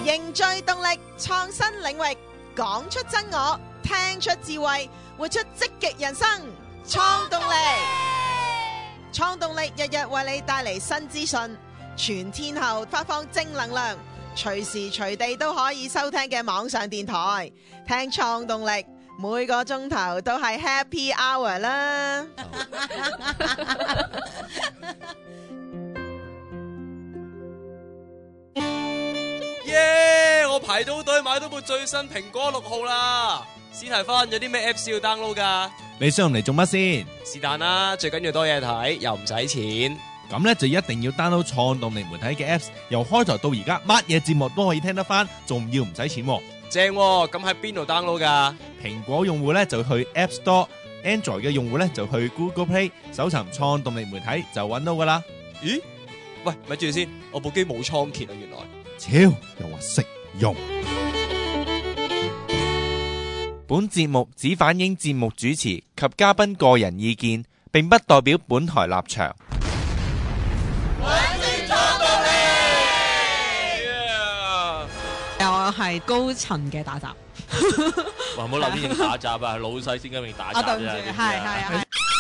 凝聚動力，創新領域，講出真我，聽出智慧，活出積極人生。創動力，創動力日日為你帶嚟新資訊，全天候發放正能量，隨時隨地都可以收聽嘅網上電台。聽創動力，每個鐘頭都係 Happy Hour 啦！ 耶！我排到隊買到部最新蘋果6號啦！史提芬有啲咩 Apps 要 download 㗎？ 你想用嚟做乜先？ 是但啦，最緊要多嘢睇，又唔使錢。 咁咧就一定要 download 創動力媒體嘅 Apps， 由開頭到而家乜嘢節目都可以聽得翻，仲要唔使錢喎。 正喎！咁喺邊度 download 㗎？ 蘋果用戶咧就去 App Store，Android 嘅用戶咧就去 Google Play， 搜尋創動力媒體就揾到㗎啦。 咦？喂，咪住先，我部機冇倉頡啊，原來。 超又話識用。本節目只反映節目主持及嘉賓個人意見，並不代表本台立場。 我係高層嘅打雜。 哇！唔好留啲認打雜啊，係老細先咁認打雜啫。 對唔住，係。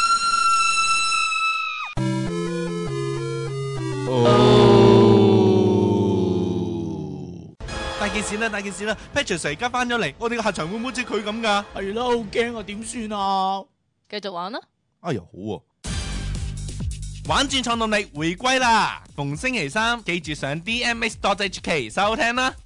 大件事啦 Patrick 而家翻咗嚟，我哋個客場會唔會好似佢咁噶？ 係啦，好驚啊，點算啊？ 繼續玩啦！ 哎呀，好喎，玩轉創動力回歸啦！逢星期三記住上 DMX.HK 收聽啦。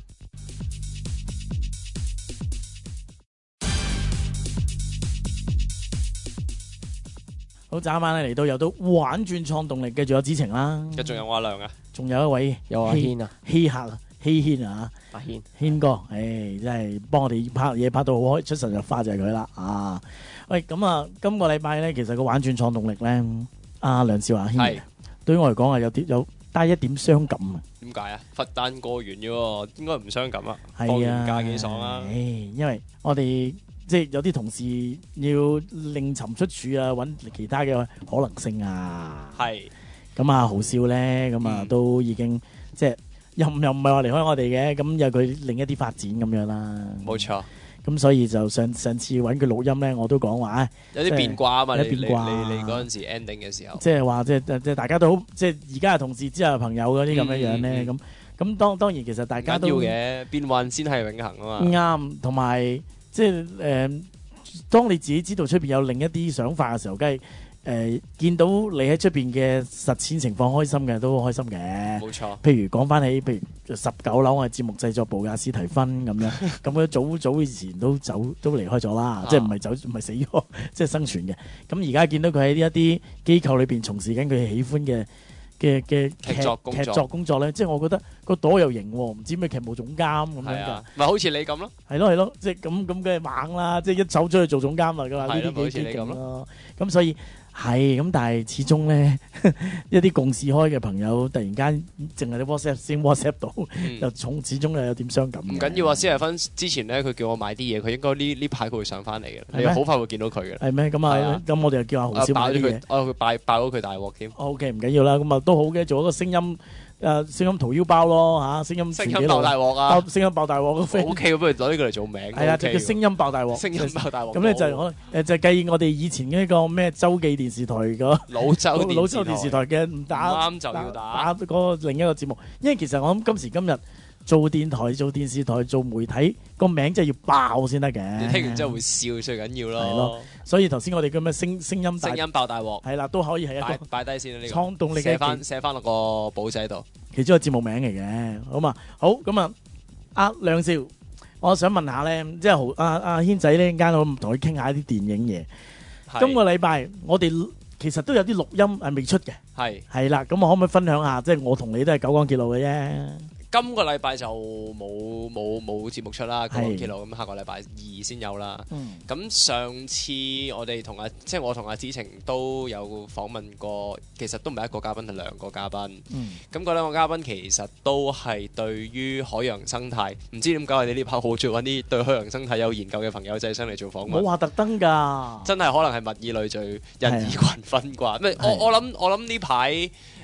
好，眨晚嚟到又到玩轉創動力，繼續有子晴啦， 仲有我阿亮啊， 仲有一位有阿軒啊， 希客啊，希軒啊， 阿軒軒哥，真係幫我哋拍嘢拍到好開，出神入化就係佢啦啊！喂，咁啊，今個禮拜咧，其實個玩轉創動力咧，阿梁少阿軒，對於我嚟講係有帶一點傷感啊！ 點解啊？佛誕過完啫喎，應該唔傷感啊！ 係啊， 放完假幾爽啊！ 因為我哋即係有啲同事要另尋出處啊，揾其他嘅可能性啊。 係。 咁啊，豪少咧，咁啊都已經即係又唔係話離開我哋嘅，咁有佢另一啲發展咁樣啦。 冇錯。 咁所以就上次揾佢錄音咧，我都講話有啲變卦啊嘛， 有啲變卦。 你嗰陣時 ending 嘅時候， 即係話即係大家都好，即係而家係同事之後係朋友嗰啲咁樣樣咧。咁當然其實大家都要嘅，變幻先係永恆啊嘛。 啱，同埋即係當你自己知道出邊有另一啲想法嘅時候，梗係見到你喺出邊嘅實踐情況開心嘅，都開心嘅。 冇錯。 譬如講翻起，譬如19樓我係節目製作部嘅史提芬咁樣，咁佢早以前都離開咗啦，即係唔係死咗，即係生存嘅。咁而家見到佢喺呢一啲機構裏邊從事緊佢喜歡嘅劇作工作咧，即係我覺得個朵又型喎，唔知咩劇務總監咁樣㗎。 咪好似你咁咯。 係咯，即係咁梗係猛啦，即係一走出去做總監啦，㗎嘛，呢啲幾勁咯。咁所以係咁，但係始終咧一啲共事開嘅朋友，突然間淨係啲 WhatsApp 到，又始終又有點傷感。 唔緊要啊，史提芬之前咧，佢叫我買啲嘢，佢應該呢排佢會上翻嚟嘅，你好快會見到佢嘅。 係咩？咁啊，咁我哋就叫阿豪少買啲嘢。 佢爆咗佢大鑊添。 OK，唔緊要啦，咁啊都好嘅，做一個聲音。聲音掏腰包咯嚇，聲音爆大鑊啊！ 聲音爆大鑊個 OK，不如攞呢個嚟做名。 係啊，就叫聲音爆大鑊。 聲音爆大鑊。 咁咧就係就計我哋以前呢個咩洲際電視台個老洲電視台嘅唔啱就要打嗰個另一個節目，因為其實我諗今時今日做電台、做電視台、做媒體個名真係要爆先得嘅。 你聽完之後會笑最緊要咯。 係咯，所以頭先我哋叫咩聲音爆大鑊係啦，都可以係一個擺低先啦。呢個創動力寫翻落個簿仔度， 其中一個節目名嚟嘅。好嘛，好咁啊，阿梁少，我想問下咧，即係阿軒仔呢間我同佢傾下啲電影嘢。今個禮拜我哋其實都有啲錄音係未出嘅，係啦，咁我可唔可以分享下？即係我同你都係九廣鐵路嘅啫。 今個禮拜就冇節目出啦，九廣鐵路咁下個禮拜2先有啦。咁上次我同阿子晴都有訪問過，其實都唔係一個嘉賓，係2個嘉賓。咁嗰2個嘉賓其實都係對於海洋生態，唔知點解我哋呢排好中意揾啲對海洋生態有研究嘅朋友仔上嚟做訪問。 冇話特登㗎， 真係可能係物以類聚，人以群分啩。我諗呢排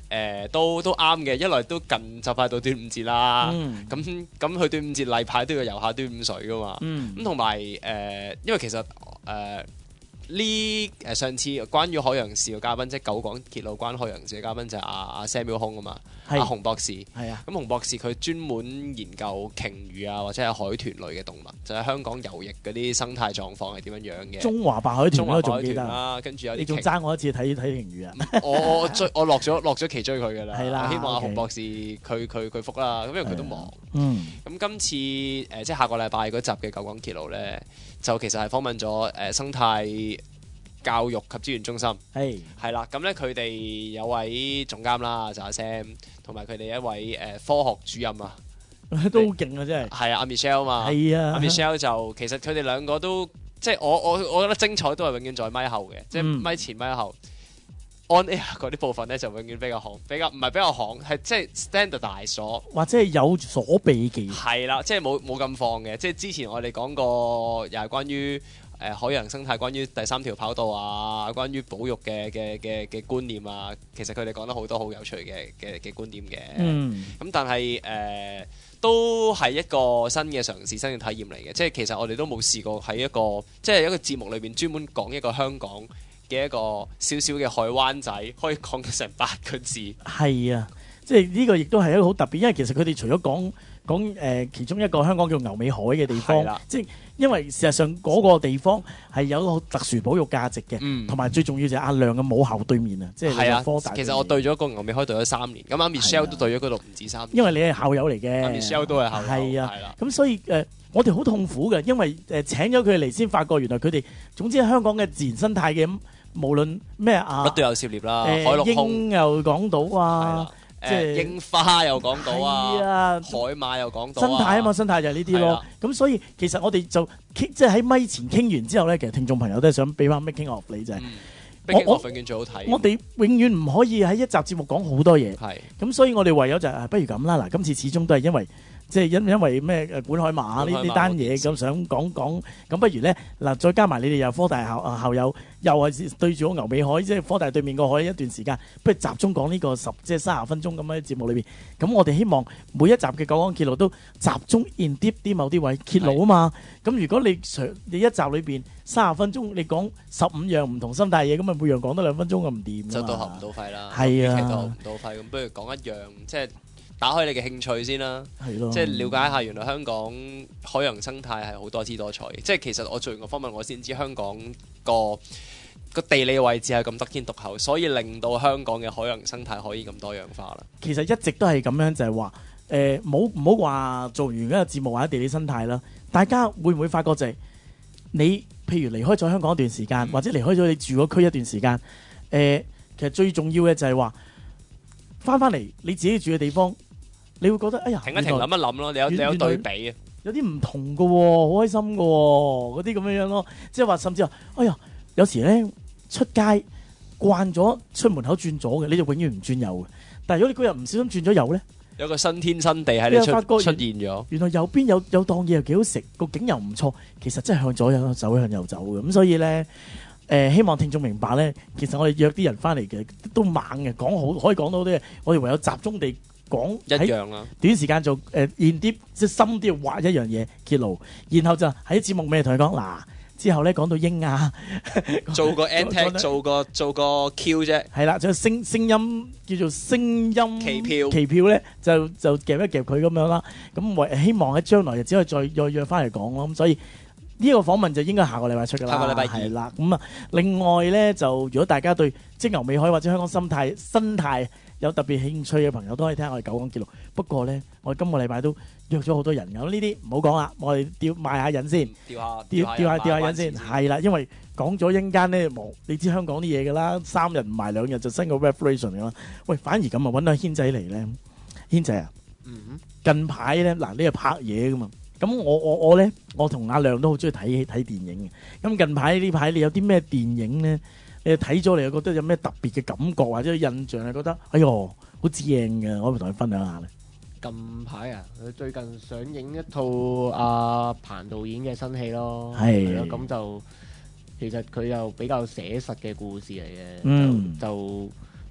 都啱嘅，一來都近就快到端午節啦，咁去端午節例牌都要遊下端午水噶嘛，咁同埋因為其實上次關於海洋事嘅嘉賓，即係九廣鐵路關海洋事嘅嘉賓就係阿 Samuel 空啊嘛，阿洪博士， 係啊， 咁洪博士佢專門研究鯨魚啊或者係海豚類嘅動物，就係香港游弋嗰啲生態狀況係點樣樣嘅。中華白海豚我仲記得啦，跟住有啲你仲爭我一次睇鯨魚啊！ 我落咗期追佢㗎啦， 係啦， 希望阿洪博士佢覆啦，咁因為佢都忙。咁今次即係下個禮拜嗰集嘅九廣鐵路咧，就其實係訪問咗生態教育及資源中心係啦，咁咧佢哋有位總監啦，就阿 Sam，同埋佢哋一位科學主任啊， 都好勁啊！真係係阿 Michelle 嘛，係啊，阿 Michelle 就其實佢哋兩個都即係我覺得精彩都係永遠在咪後嘅，即係咪前咪後。On air 嗰啲部分咧就永遠比較唔係比較行，係即係 standardize 咗，或者係有所避忌。係啦，即係冇咁放嘅。即係之前我哋講過，又係關於海洋生態，關於第三條跑道啊，關於保育嘅觀念啊，其實佢哋講得好多好有趣嘅觀點嘅。咁但係都係一個新嘅嘗試、新嘅體驗嚟嘅。即係其實我哋都冇試過喺一個節目裏邊專門講一個香港嘅一個少少嘅海灣仔，可以講到成8個字。係啊，即係呢個亦都係一個好特別，因為其實佢哋除咗講其中一個香港叫牛尾海嘅地方，即係因為事實上嗰個地方係有一個特殊保育價值嘅，同埋最重要就係阿亮嘅母校對面啊，即係科大。其實我對咗個牛尾海對咗3年，咁阿 Michelle 都對咗嗰度唔止3年。因為你係校友嚟嘅，阿 Michelle 都係校友。係啊，咁所以我哋好痛苦嘅，因為請咗佢嚟先發覺原來佢哋總之香港嘅自然生態嘅。無論咩啊，乜都有涉獵啦，海陸空鷹又講到啊，即係櫻花又講到啊，海馬又講到生態啊嘛，生態就係呢啲咯。咁所以其實我哋就即係喺咪前傾完之後咧，其實聽眾朋友都係想俾翻 making of 你就係，making of 永遠最好睇。我哋永遠唔可以喺一集節目講好多嘢，咁所以我哋唯有就係不如咁啦。嗱，今次始終都係因為。即係因為咩管海馬呢單嘢咁想講，咁不如咧嗱，再加埋你哋又科大校友，又係對住個牛尾海，即係科大對面個海一段時間，不如集中講呢個即係30分鐘咁喺節目裏邊。咁我哋希望每一集嘅九廣鐵路都集中 in deep 啲某啲位鐵路啊嘛。咁如果你一集裏邊30分鐘，你講15樣唔同生態嘢，咁咪每樣講得2分鐘咁唔掂。就到喉唔到肺啦。係啊，到喉唔到肺，咁不如講一樣即係。打開你嘅興趣先啦，即係了解一下原來香港海洋生態係好多姿多彩嘅。即係其實我做完個訪問，我先知香港個地理位置係咁得天獨厚，所以令到香港嘅海洋生態可以咁多樣化啦。其實一直都係咁樣，就係話唔好話做完嗰個節目或者地理生態啦。大家會唔會發覺就係你譬如離開咗香港一段時間，或者離開咗你住嗰區一段時間，其實最重要嘅就係話翻嚟你自己住嘅地方。你會覺得哎呀，停一停諗一諗咯，你有對比啊，有啲唔同嘅喎，好開心嘅喎，嗰啲咁樣樣咯，即係話甚至話，哎呀，有時咧出街慣咗出門口轉左嘅，你就永遠唔轉右嘅。但係如果你嗰日唔小心轉咗右咧，有個新天新地喺你出現咗，原來右邊有檔嘢又幾好食，個景又唔錯，其實真係向左走向右走嘅。咁所以咧。希望聽眾明白咧，其實我哋約啲人翻嚟嘅都猛嘅，講好可以講到啲嘢，我哋唯有集中地講一樣啦。短時間做現啲即係深啲畫一樣嘢揭露，然後就喺節目尾同佢講嗱，之後咧講到鷹啊，做個 antag 做個 Q 啫，係啦，就聲音叫做聲音期票咧，就夾一夾佢咁樣啦。咁希望喺將來就只可以再約翻嚟講咯。咁所以。呢個訪問就應該下個禮拜出㗎啦，下個禮拜2係啦。咁啊，另外咧就如果大家對即牛尾海或者香港生態有特別興趣嘅朋友，都可以聽我哋九廣鐵路。不過咧，我哋今個禮拜都約咗好多人㗎。呢啲唔好講啦，我哋賣下癮先，吊下癮先。係啦，因為講咗一陣間咧，你知香港啲嘢㗎啦，3日唔埋2日就新個 referation 㗎啦。喂，反而咁啊，揾到軒仔嚟咧，軒仔啊，近排咧嗱，你係拍嘢㗎嘛？咁我咧，我同阿亮都好中意睇電影嘅。咁近排呢排你有啲咩電影咧？你睇咗你又覺得有咩特別嘅感覺或者印象係覺得哎呦好正嘅，我可唔可以同你分享下咧？ 近排啊，佢最近上映一套阿彭導演嘅新戲咯， 係咯，咁就其實佢又比較寫實嘅故事嚟嘅，就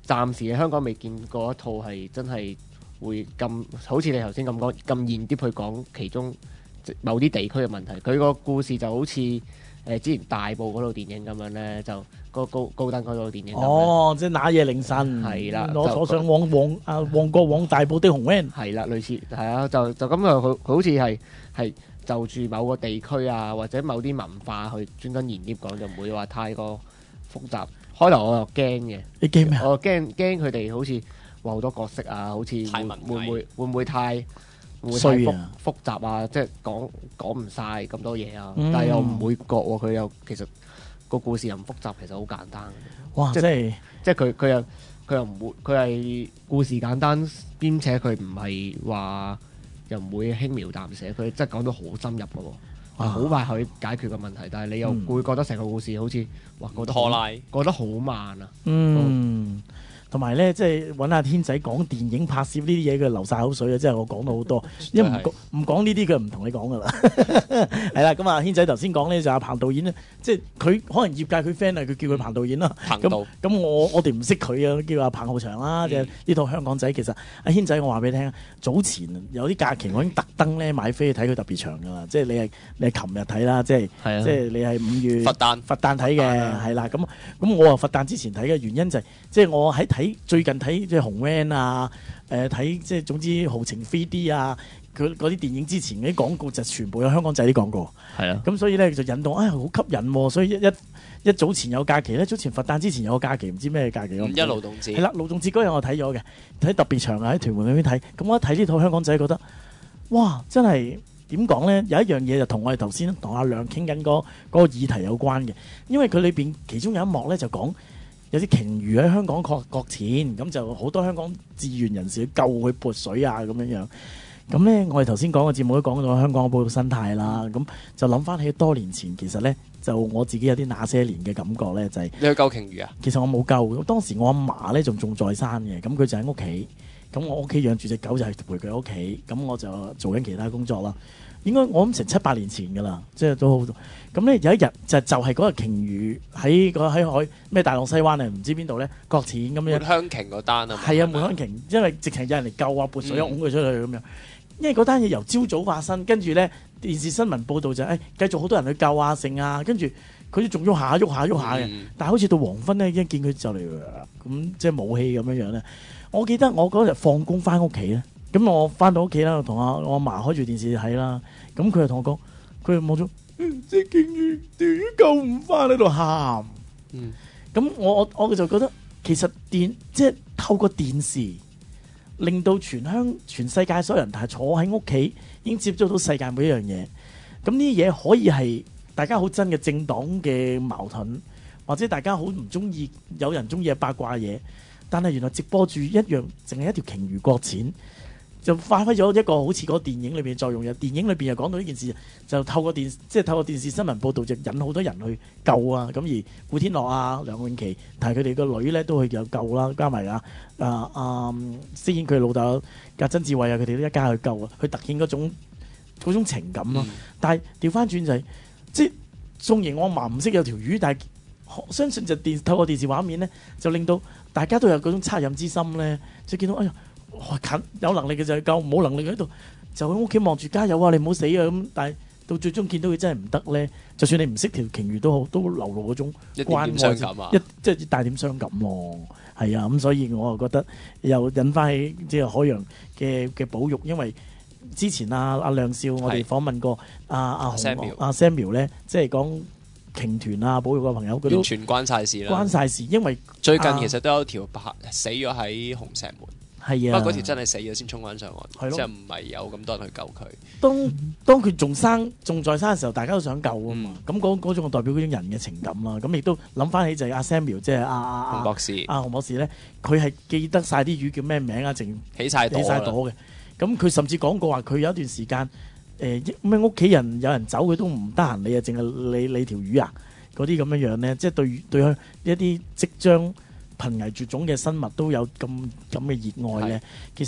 暫時喺香港未見過一套係真係會咁，好似你頭先咁講咁現啲去講其中某啲地區嘅問題。佢個故事就好似之前大埔嗰套電影咁樣咧，就個高登嗰套電影咁樣。 哦，即係那夜凌晨係啦， 我坐上旺角往大埔的紅 van。 係啦，類似係啊，就咁佢好似係就住某個地區啊，或者某啲文化去專登延啲講，就唔會話太過複雜。開頭我又驚嘅， 你驚咩啊？ 我驚佢哋好似話好多角色啊，好似太文藝會唔會太衰啊複雜啊？即係講唔晒咁多嘢啊！ 嗯但係又唔會覺喎，佢又其實個故事又唔複雜，其實好簡單。 哇！ 即即係佢又唔會，佢係故事簡單，兼且佢唔係話又唔會輕描淡寫，佢真係講到好深入嘅喎。好快可以解決個問題，但係你又會覺得成個故事好似覺得拖拉， 覺得好慢啊！ 同埋咧，即係揾阿天仔講電影拍攝呢啲嘢，佢流晒口水啊！即係我講到好多，因為唔講呢啲，佢唔同你講噶啦。係啦，咁啊，天仔頭先講咧就阿彭導演咧，即係佢可能業界佢 friend 啊，佢叫佢彭導演啦。咁我哋唔識佢啊，叫阿彭浩翔啦。即係呢套香港仔，其實阿天仔我話俾你聽，早前有啲假期我已經特登咧買飛去睇佢特別場噶啦。即係你係琴日睇啦，即係你係5月佛誕睇嘅，係啦。咁我啊佛誕之前睇嘅原因就係即係我喺最近睇即係紅 van 啊，睇即係總之豪情 3D 啊，佢嗰啲電影之前嗰啲廣告就全部有香港仔啲廣告，係啊，咁所以咧就引動好吸引喎，所以一早前有假期咧，早前佛誕之前有個假期，唔知咩假期 5一勞動節係啦，勞動節嗰日我睇咗嘅，睇特別場啊喺屯門嗰邊睇，咁我一睇呢套香港仔覺得哇真係點講咧？有一樣嘢就同我哋頭先同阿亮傾緊嗰個議題有關嘅，因為佢裏邊其中有一幕咧就講。有啲鯨魚喺香港擱淺，咁就好多香港志願人士去救佢潑水啊咁樣。咁咧，我哋頭先講嘅節目都講到香港保育生態啦。咁就諗翻起多年前，其實咧就我自己有啲那些年嘅感覺咧，就係你去救鯨魚啊？ 其實我冇救，當時我阿嫲咧仲在生嘅，咁佢就喺屋企，咁我屋企養住隻狗就係陪佢喺屋企，咁我就做緊其他工作啦。應該我諗成7-8年前㗎啦，即係都好多。咁咧有一日就係嗰日鯨魚喺海咩大浪西灣啊，唔知邊度咧擱淺咁樣。 門香鯨嗰單啊， 係啊，門香鯨，因為直情有人嚟救啊，撥水擁佢出去咁樣。因為嗰單嘢由朝早發生，跟住咧電視新聞報導就繼續好多人去救啊剩啊，跟住佢仲喐下嘅。但係好似到黃昏咧，已經見佢就嚟咁即係冇氣咁樣咧。我記得我嗰日放工翻屋企咧。咁我翻到屋企啦，同我阿嫲開住電視睇啦。咁佢就同我講，佢就望咗隻鯨魚條魚救唔翻喺度喊。咁我就覺得其實即係透過電視，令到全世界所有人係坐喺屋企已經接觸到世界每一樣嘢。咁呢啲嘢可以係大家好真嘅政黨嘅矛盾，或者大家好唔中意有人中意嘅八卦嘢。但係原來直播住一樣，淨係一條鯨魚擱淺。就發揮咗一個好似嗰個電影裏邊嘅作用。電影裏邊又講到呢件事，就透過電視新聞報導，就引好多人去救啊。咁而古天樂啊、梁詠琪，但係佢哋個女咧都去有救啦，加埋飾演佢老豆曾志偉啊，佢哋都一家去救啊，去突顯嗰種情感咯。但係調翻轉就係，即係縱然我嫲唔識有條魚，但係相信就透過電視畫面咧，就令到大家都有嗰種惻隱之心咧，就見到哎呀〜近有能力嘅就係救，冇能力喺度就喺屋企望住加油啊！你唔好死啊！咁但係到最終見到佢真係唔得咧，就算你唔識條鯨魚都好，都流露嗰種關愛，即係帶點傷感喎。係啊，咁所以我又覺得又引翻起即係海洋嘅保育，因為之前阿亮少我哋訪問過阿 Samuel 咧，即係講鯨豚啊保育嘅朋友，佢都完全關晒事啦， 關晒事，因為最近其實都有條死咗喺紅石門。 係啊， 不過嗰條真係死咗先衝翻上岸，即係唔係有咁多人去救佢。 當佢仲在生嘅時候，大家都想救啊嘛。咁嗰種代表嗰種人嘅情感啦。咁亦都諗翻起就係阿 Samuel，即係阿洪博士咧，佢係記得晒啲魚叫咩名啊，淨起晒朵嘅。咁佢甚至講過話，佢有一段時間咩屋企人有人走，佢都唔得閒理啊，淨係理條魚啊嗰啲咁樣咧，即係對一啲即將瀕危絕種嘅生物都有咁嘅熱愛咧，其實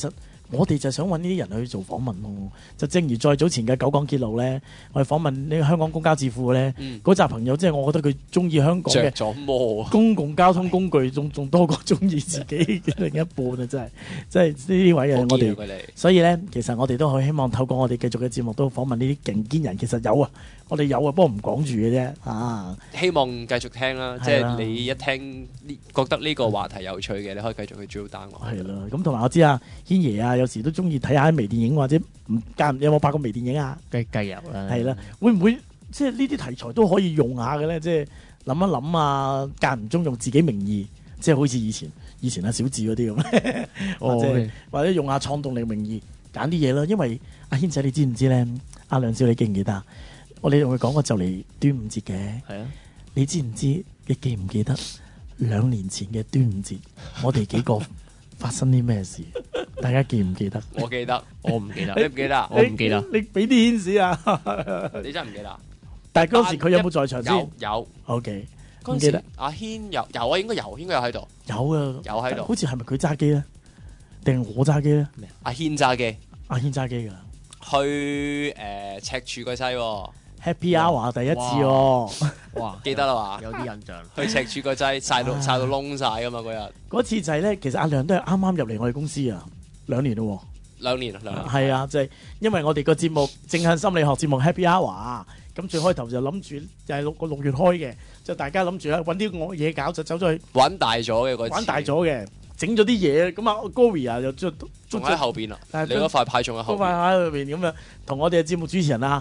我哋就想揾呢啲人去做訪問咯。就正如再早前嘅九港鐵路咧，我哋訪問呢個香港公交智庫咧，嗰集朋友即係我覺得佢中意香港嘅着咗魔啊！ 公共交通工具，仲多過中意自己嘅另一半啊！真係呢啲位啊，我哋佢哋所以咧，其實我哋都好希望透過我哋繼續嘅節目，都訪問呢啲勁堅人。其實有啊，我哋有啊，不過唔講住嘅啫啊！ 希望繼續聽啦，即係啦係你一聽覺得呢個話題有趣嘅，你可以繼續去 drill down 落去。 係啦，咁同埋我知啊，軒爺啊，有時都中意睇下微電影或者唔間有冇拍過微電影啊？ 計有啦， 係啦，會唔會即係呢啲題材都可以用下嘅咧？即係諗一諗啊，間唔中用自己名義，即係好似以前阿小智嗰啲咁，或者用下創動力名義揀啲嘢啦。因為阿軒仔，你知唔知咧？阿梁少，你記唔記得？我哋同佢講過就嚟端午節嘅， 係啊， 你知唔知？你記唔記得2年前嘅端午節，我哋幾個發生啲咩事？大家記唔記得？ 我記得， 我唔記得， 你唔記得？ 我唔記得。 你俾啲顯示啊！ 你真係唔記得？ 但係嗰時佢有冇在場先有。 ？OK， 嗰陣唔記得時阿軒有啊，應該有喺度。 有啊， 有喺度好似係咪佢揸機咧？定係我揸機咧？ 阿軒揸機阿軒揸機㗎。 去赤柱個西喎， Happy Hour 第一次喎， 哇， 記得啦嘛？ 有啲印象。 去赤柱個西曬到窿晒噶嘛嗰日。 嗰次就係咧，其實阿亮都係啱啱入嚟我哋公司啊，2年咯 2年。 係啊，就係因為我哋個節目正向心理學節目 Happy Hour，咁最開頭就諗住就係6月開嘅，就大家諗住揾啲嘢搞，就走咗去玩大咗嘅嗰次。 玩大咗嘅，整咗啲嘢，咁啊 Gory 啊又仲喺後邊啊！ 但係你嗰塊牌仲喺後嗰塊邊。 喺裏邊咁樣，同我哋嘅節目主持人啊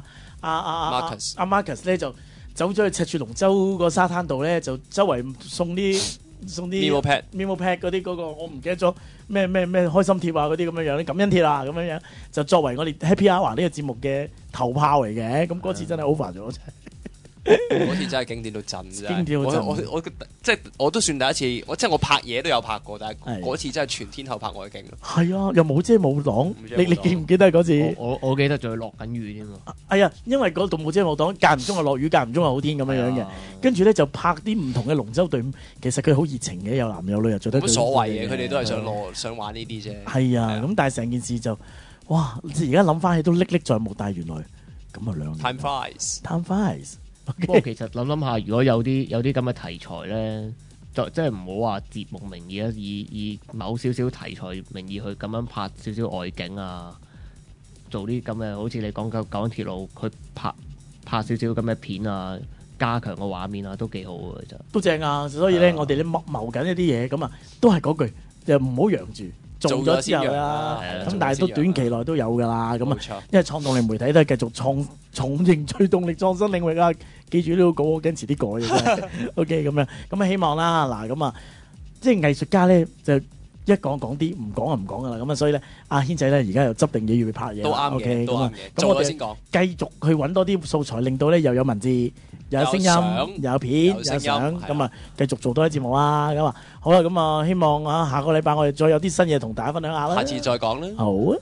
Marcus 咧就走咗去赤柱龍舟個沙灘度咧，就周圍送啲 Memo pad 嗰啲嗰個我唔記得咗咩開心貼啊嗰啲咁樣樣，啲感恩貼啊咁樣樣，就作為我哋 Happy Hour 呢個節目嘅頭炮嚟嘅。咁嗰次真係 over 咗， 嗰次真係經典到震啫！ 經典到震我即係我都算第一次，即係我拍嘢都有拍過，但係係嗰次真係全天候拍外景咯。 係啊，又冇遮冇擋， 冇遮冇擋你記唔記得嗰次？ 我記得仲要落緊雨添喎。 係啊，因為嗰度冇遮冇擋，間唔中係落雨，間唔中係好天咁樣樣嘅。跟住咧就拍啲唔同嘅龍舟隊伍，其實佢好熱情嘅，有男有女又做得冇乜所謂嘅，佢哋都係想玩呢啲啫。 係啊，咁但係成件事就哇！而家諗翻起都歷歷在目，但係原來咁啊2年。 Time flies。 Time flies。 不過其實諗下，如果有啲咁嘅題材咧，即係唔好話節目名義啦，以某少少題材名義去咁樣拍少少外景啊，做啲咁嘅，好似你講九廣鐵路，佢拍少少咁嘅片啊，加強個畫面啊，都幾好嘅其實。 都正啊！所以咧，我哋咧謀緊一啲嘢，咁啊，都係嗰句，就唔好揚住，做咗之後啦。咁但係都短期內都有㗎啦。咁啊，因為創動力媒體都係繼續重型推動力創新領域啊！記住呢個稿，我驚遲啲改嘅啫。OK， 咁樣咁啊，希望啦。嗱，咁啊，即係藝術家咧，就一講啲，唔講就唔講㗎啦。咁啊，所以咧，阿軒仔咧而家又執定嘢要去拍嘢。 都啱嘅 OK， 都啱嘅咁我哋做咗先講繼續去揾多啲素材，令到咧又有文字，又有聲音，又有片，有相，咁啊，繼續做多啲節目啦。咁啊，好啦，咁啊，希望啊下個禮拜我哋再有啲新嘢同大家分享下啦。 下次再講啦。 好啊。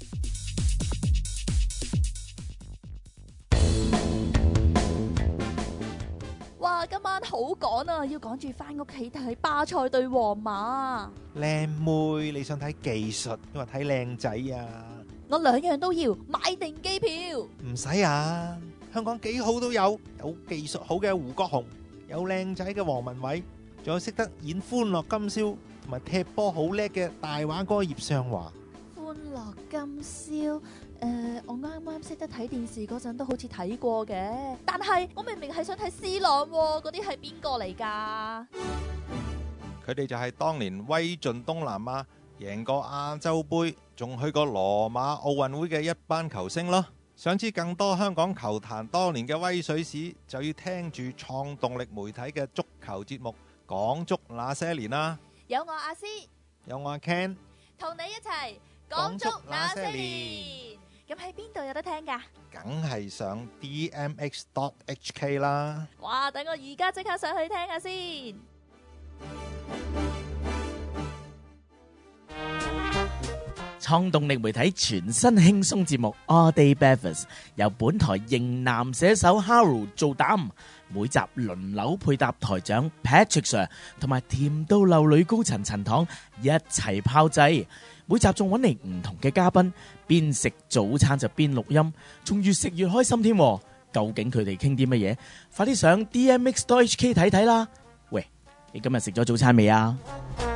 哇！今晚好趕啊，要趕住翻屋企睇巴塞對皇馬。 靚妹，你想睇技術，因為睇靚仔啊？ 我兩樣都要，買定機票。 唔使啊，香港幾好都有技術好嘅胡國雄，有靚仔嘅黃文偉，仲有識得演歡樂今宵同埋踢波好叻嘅大話哥葉尚華。 歡樂今宵。我啱啱識得睇電視嗰陣都好似睇過嘅，但係我明明係想睇 C 朗喎，嗰啲係邊個嚟㗎？ 佢哋就係當年威盡東南亞，贏過亞洲杯，仲去過羅馬奧運會嘅一班球星咯。想知更多香港球壇多年嘅威水史，就要聽住創動力媒體嘅足球節目《講足那些年》啦。 有我阿詩， 有我阿 Ken， 同你一齊講足那些年。咁喺邊度有得聽㗎？ 梗係上 DMX.HK 啦。 哇！等我而家即刻上去聽下先。 創動力媒體全新輕鬆節目 All Day Breakfast 由本台型男寫手 Harold 做膽，每集輪流配搭台長 Patrick Sir 同埋甜到流女高層陳糖一齊炮製。 每集仲揾嚟唔同嘅嘉賓，邊食早餐就邊錄音，仲越食越開心添。究竟佢哋傾啲乜嘢？快啲上 DMX.HK 睇睇啦！喂，你今日食咗早餐未啊？